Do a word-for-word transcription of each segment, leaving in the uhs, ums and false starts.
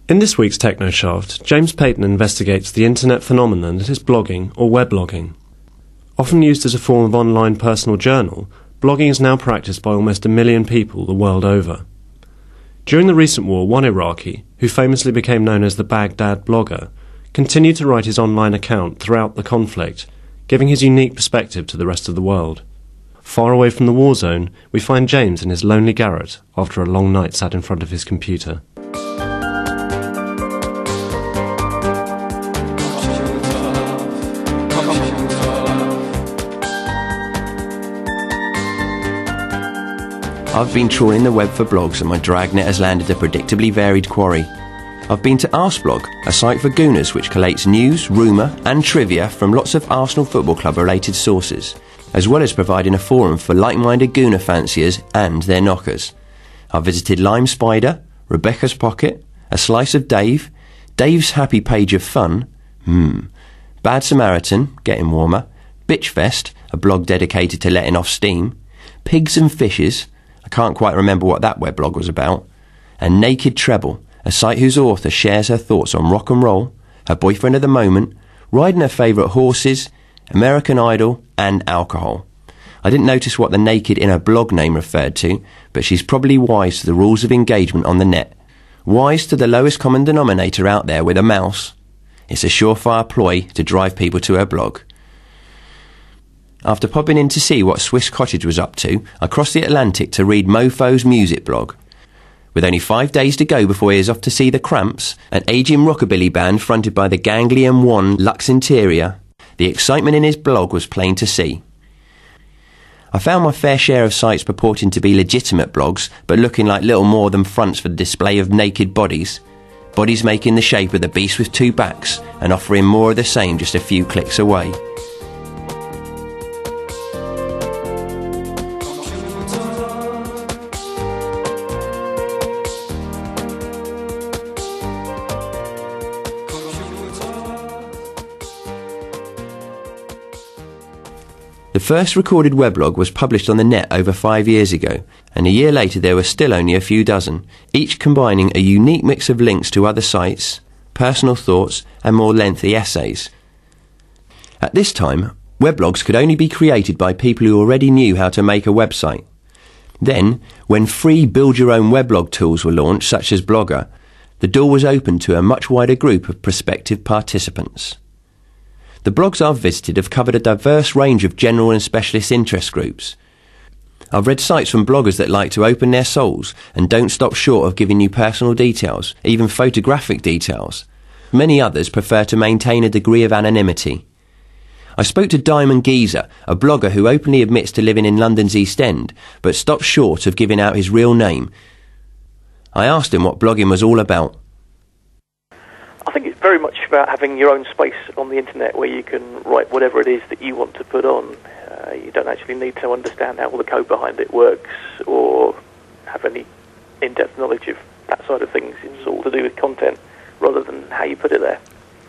In this week's TechnoShaft, James Payton investigates the internet phenomenon that is blogging or weblogging. Often used as a form of online personal journal, blogging is now practiced by almost a million people the world over. During the recent war, one Iraqi, who famously became known as the Baghdad blogger, continued to write his online account throughout the conflict, giving his unique perspective to the rest of the world. Far away from the war zone, we find James in his lonely garret after a long night sat in front of his computer. I've been trawling the web for blogs and my dragnet has landed a predictably varied quarry. I've been to Arseblog, a site for Gooners which collates news, rumour and trivia from lots of Arsenal Football Club related sources, as well as providing a forum for like-minded Gooner fanciers and their knockers. I've visited Lime Spider, Rebecca's Pocket, A Slice of Dave, Dave's Happy Page of Fun, hmm, Bad Samaritan, getting warmer, Bitchfest, a blog dedicated to letting off steam, Pigs and Fishes, I can't quite remember what that weblog was about, and Naked Treble, a site whose author shares her thoughts on rock and roll, her boyfriend of the moment, riding her favourite horses, American Idol and alcohol. I didn't notice what the naked in her blog name referred to, but she's probably wise to the rules of engagement on the net. Wise to the lowest common denominator out there with a mouse. It's a surefire ploy to drive people to her blog. After popping in to see what Swiss Cottage was up to, I crossed the Atlantic to read Mofo's music blog. With only five days to go before he is off to see the Cramps, an ageing rockabilly band fronted by the ganglion one Lux Interior, the excitement in his blog was plain to see. I found my fair share of sites purporting to be legitimate blogs, but looking like little more than fronts for the display of naked bodies. Bodies making the shape of the beast with two backs, and offering more of the same just a few clicks away. The first recorded weblog was published on the net over five years ago, and a year later there were still only a few dozen, each combining a unique mix of links to other sites, personal thoughts, and more lengthy essays. At this time, weblogs could only be created by people who already knew how to make a website. Then, when free build-your-own weblog tools were launched, such as Blogger, the door was opened to a much wider group of prospective participants. The blogs I've visited have covered a diverse range of general and specialist interest groups. I've read sites from bloggers that like to open their souls and don't stop short of giving you personal details, even photographic details. Many others prefer to maintain a degree of anonymity. I spoke to Diamond Geezer, a blogger who openly admits to living in London's East End, but stops short of giving out his real name. I asked him what blogging was all about. I think it's very much about having your own space on the internet where you can write whatever it is that you want to put on. Uh, you don't actually need to understand how all the code behind it works or have any in-depth knowledge of that side of things. It's all to do with content rather than how you put it there.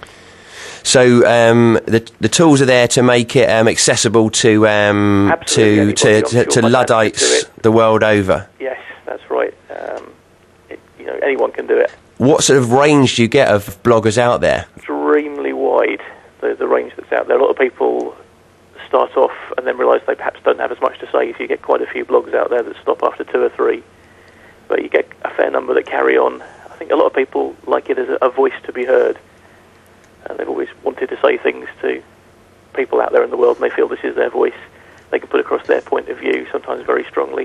So um, the the tools are there to make it um, accessible to um, to to, to, to Luddites the world over. Yes, that's right. Um, it, you know, anyone can do it. What sort of range do you get of bloggers out there? Extremely wide, the, the range that's out there. A lot of people start off and then realise they perhaps don't have as much to say, so you get quite a few blogs out there that stop after two or three, but you get a fair number that carry on. I think a lot of people like it as a, a voice to be heard, and they've always wanted to say things to people out there in the world, and they feel this is their voice. They can put across their point of view, sometimes very strongly.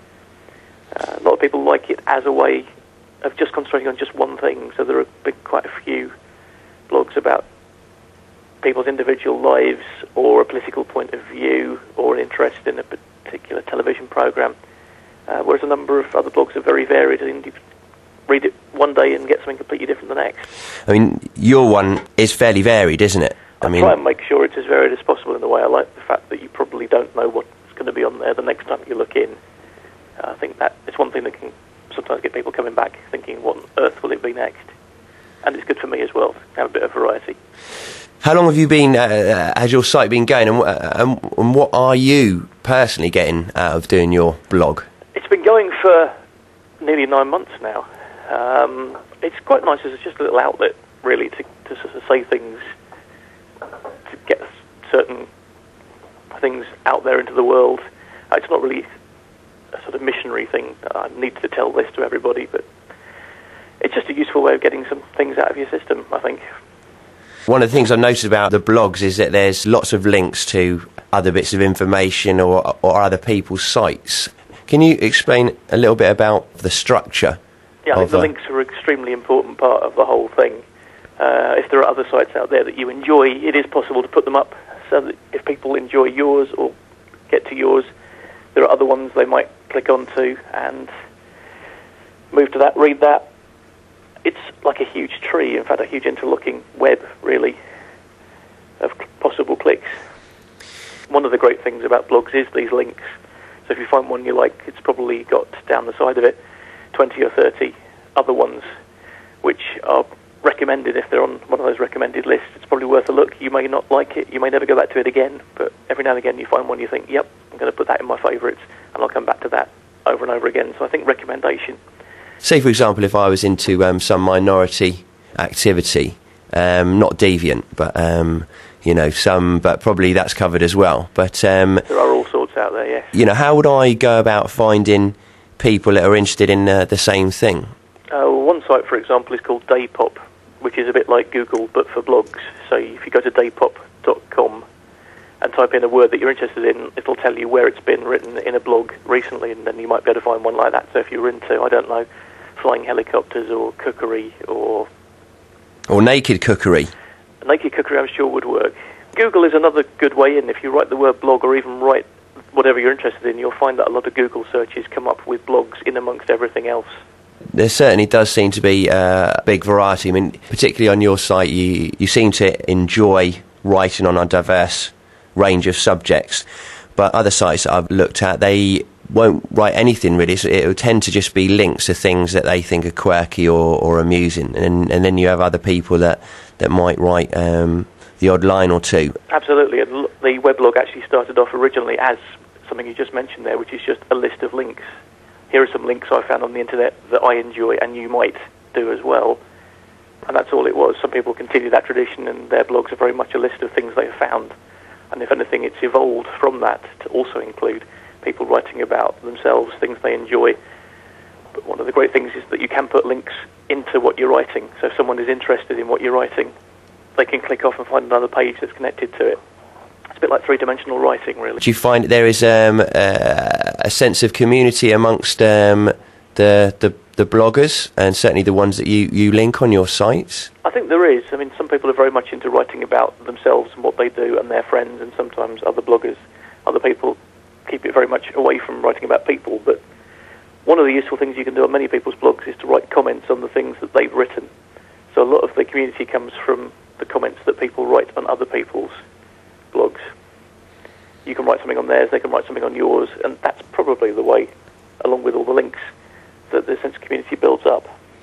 Uh, a lot of people like it as a way of just concentrating on just one thing. So there have been quite a few blogs about people's individual lives or a political point of view or an interest in a particular television programme, uh, whereas a number of other blogs are very varied, and you read it one day and get something completely different the next. I mean, your one is fairly varied, isn't it? I, I mean, try and make sure it's as varied as possible in the way. I like the fact that you probably don't know what's going to be on there the next time you look in. Uh, I think that it's one thing that can sometimes get people coming back thinking, what on earth will it be next? And it's good for me as well to have a bit of variety. How long have you been, uh, has your site been going, and, uh, and, and what are you personally getting out of doing your blog? It's been going for nearly nine months now. Um, it's quite nice as just a little outlet, really, to, to sort of say things, to get certain things out there into the world. Uh, it's not really a sort of missionary thing. I need to tell this to everybody, but it's just a useful way of getting some things out of your system, I think. One of the things I noticed about the blogs is that there's lots of links to other bits of information or, or other people's sites. Can you explain a little bit about the structure? Yeah, I think of, the uh, links are an extremely important part of the whole thing. Uh, if there are other sites out there that you enjoy, it is possible to put them up so that if people enjoy yours or get to yours, there are other ones they might click onto and move to that, read that. It's like a huge tree, in fact, a huge interlocking web, really, of possible clicks. One of the great things about blogs is these links. So if you find one you like, it's probably got down the side of it twenty or thirty other ones which are recommended. If they're on one of those recommended lists, it's probably worth a look. You may not like it, you may never go back to it again, but every now and again you find one you think, yep, I'm going to put that in my favourites, and I'll come back to that over and over again. So I think recommendation. Say, for example, if I was into um, some minority activity, um, not deviant, but, um, you know, some, but probably that's covered as well. But um, there are all sorts out there, yes. You know, how would I go about finding people that are interested in uh, the same thing? Uh, one site, for example, is called Daypop, which is a bit like Google, but for blogs. So if you go to daypop dot com and type in a word that you're interested in, it'll tell you where it's been written in a blog recently, and then you might be able to find one like that. So if you're into, I don't know, flying helicopters or cookery or... Or naked cookery. Naked cookery, I'm sure, would work. Google is another good way in. If you write the word blog or even write whatever you're interested in, you'll find that a lot of Google searches come up with blogs in amongst everything else. There certainly does seem to be uh, a big variety. I mean, particularly on your site, you, you seem to enjoy writing on a diverse range of subjects. But other sites that I've looked at, they won't write anything really. So it will tend to just be links to things that they think are quirky or, or amusing. And, and then you have other people that, that might write um, the odd line or two. Absolutely. And the weblog actually started off originally as something you just mentioned there, which is just a list of links. Here are some links I found on the internet that I enjoy and you might do as well. And that's all it was. Some people continue that tradition and their blogs are very much a list of things they've found. And if anything, it's evolved from that to also include people writing about themselves, things they enjoy. But one of the great things is that you can put links into what you're writing. So if someone is interested in what you're writing, they can click off and find another page that's connected to it. It's a bit like three-dimensional writing, really. Do you find there is um, uh, a sense of community amongst um, the, the the bloggers, and certainly the ones that you, you link on your sites? I think there is. I mean, some people are very much into writing about themselves and what they do and their friends, and sometimes other bloggers, other people keep it very much away from writing about people. But one of the useful things you can do on many people's blogs is to write comments on the things that they've written. So a lot of the community comes from the comments that people write on other people's blogs. You can write something on theirs, they can write something on yours, and that's probably the way, along with all the links, that the sense of community builds up.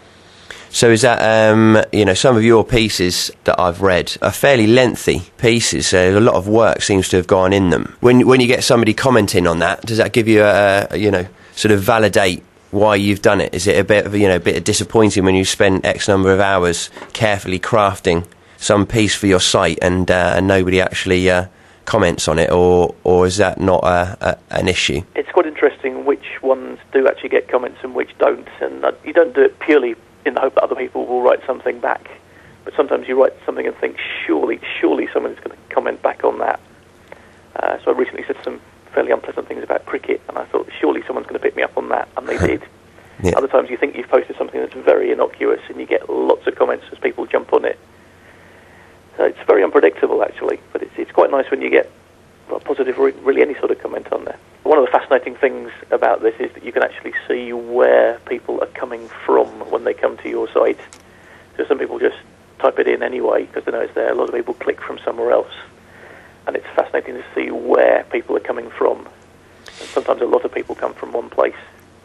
So is that, um, you know, some of your pieces that I've read are fairly lengthy pieces, so a lot of work seems to have gone in them. When when you get somebody commenting on that, does that give you a, a you know, sort of validate why you've done it? Is it a bit of, you know, a bit disappointing when you spend X number of hours carefully crafting some piece for your site and, uh, and nobody actually uh, comments on it, or or is that not a, a, an issue? It's quite interesting which ones do actually get comments and which don't, and uh, you don't do it purely in the hope that other people will write something back, but sometimes you write something and think, surely, surely someone's going to comment back on that. Uh, so I recently said some fairly unpleasant things about cricket, and I thought, surely someone's going to pick me up on that, and they did. Yeah. Other times you think you've posted something that's very innocuous, and you get lots of comments as people jump on it. So it's very unpredictable, actually, but it's it's quite nice when you get well, positive, or really any sort of comment on there. One of the fascinating things about this is that you can actually see where people are coming from when they come to your site. So some people just type it in anyway because they know it's there. A lot of people click from somewhere else, and it's fascinating to see where people are coming from. And sometimes a lot of people come from one place.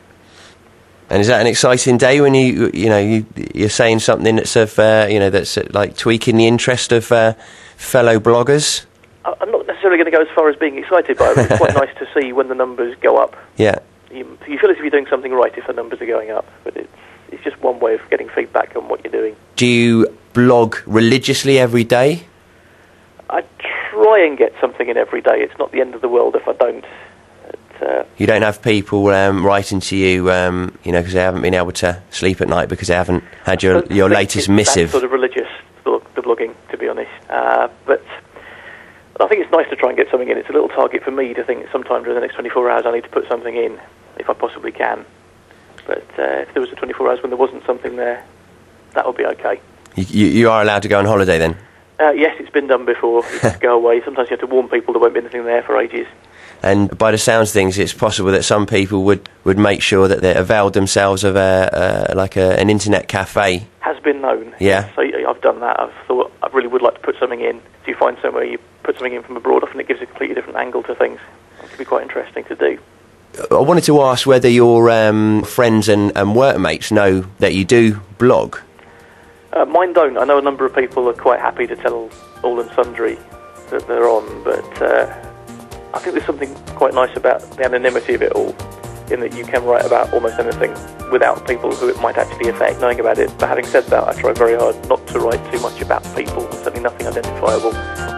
And is that an exciting day when you you know you, you're saying something that's of uh, you know that's uh, like tweaking the interest of uh, fellow bloggers? I'm not necessarily going to go as far as being excited by it, but it's quite nice to see when the numbers go up. Yeah. You, you feel as if you're doing something right if the numbers are going up, but it's it's just one way of getting feedback on what you're doing. Do you blog religiously every day? I try and get something in every day. It's not the end of the world if I don't. But, uh, you don't have people um, writing to you, um, you know, because they haven't been able to sleep at night because they haven't had your your latest missive. That's sort of religious, the blogging, to be honest. Uh, but I think it's nice to try and get something in. It's a little target for me to think sometime during the next twenty-four hours I need to put something in, if I possibly can. But uh, if there was a twenty-four hours when there wasn't something there, that would be okay. You, you, you are allowed to go on holiday then? Uh, yes, it's been done before. You have to go away. Sometimes you have to warn people there won't be anything there for ages. And by the sounds of things, it's possible that some people would, would make sure that they availed themselves of a, uh, like a, an internet cafe. Has been known. Yeah. So I've done that. I've thought I really would like to put something in. So you find somewhere you put something in from abroad, often it gives a completely different angle to things. It can be quite interesting to do. I wanted to ask whether your um, friends and, and workmates know that you do blog. Uh, mine don't. I know a number of people are quite happy to tell all and sundry that they're on, but uh, I think there's something quite nice about the anonymity of it all, in that you can write about almost anything without people who it might actually affect knowing about it. But having said that, I try very hard not to write too much about people, certainly nothing identifiable.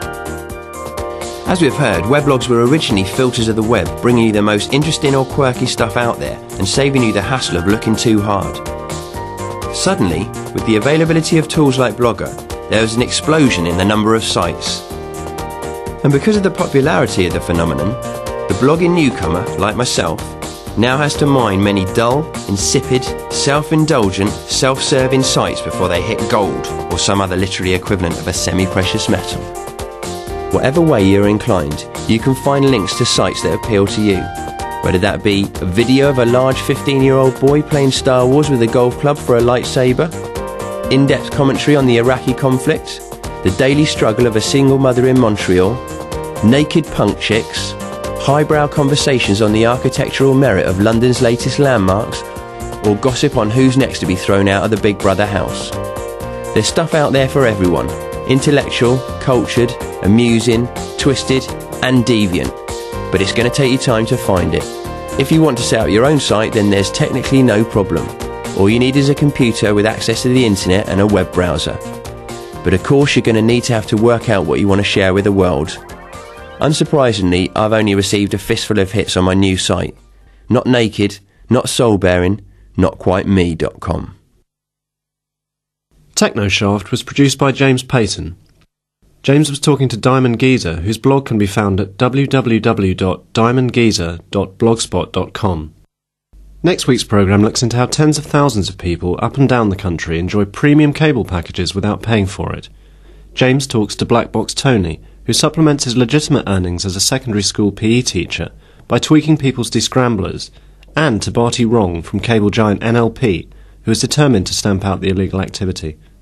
As we've heard, weblogs were originally filters of the web, bringing you the most interesting or quirky stuff out there and saving you the hassle of looking too hard. Suddenly, with the availability of tools like Blogger, there was an explosion in the number of sites. And because of the popularity of the phenomenon, the blogging newcomer, like myself, now has to mine many dull, insipid, self-indulgent, self-serving sites before they hit gold or some other literary equivalent of a semi-precious metal. Whatever way you're inclined, you can find links to sites that appeal to you, whether that be a video of a large fifteen-year-old boy playing Star Wars with a golf club for a lightsaber, in-depth commentary on the Iraqi conflict, the daily struggle of a single mother in Montreal, naked punk chicks, highbrow conversations on the architectural merit of London's latest landmarks, or gossip on who's next to be thrown out of the Big Brother house. There's stuff out there for everyone, intellectual, cultured, amusing, twisted and deviant, but it's going to take you time to find it. If you want to set up your own site, then there's technically no problem. All you need is a computer with access to the internet and a web browser. But of course you're going to need to have to work out what you want to share with the world. Unsurprisingly, I've only received a fistful of hits on my new site. Not naked, not soul-bearing, not quite me dot com. Technoshaft was produced by James Payton. James was talking to Diamond Geezer, whose blog can be found at w w w dot diamond geezer dot blogspot dot com. Next week's programme looks into how tens of thousands of people up and down the country enjoy premium cable packages without paying for it. James talks to Black Box Tony, who supplements his legitimate earnings as a secondary school P E teacher by tweaking people's descramblers, and to Barty Wrong from cable giant N L P, who is determined to stamp out the illegal activity.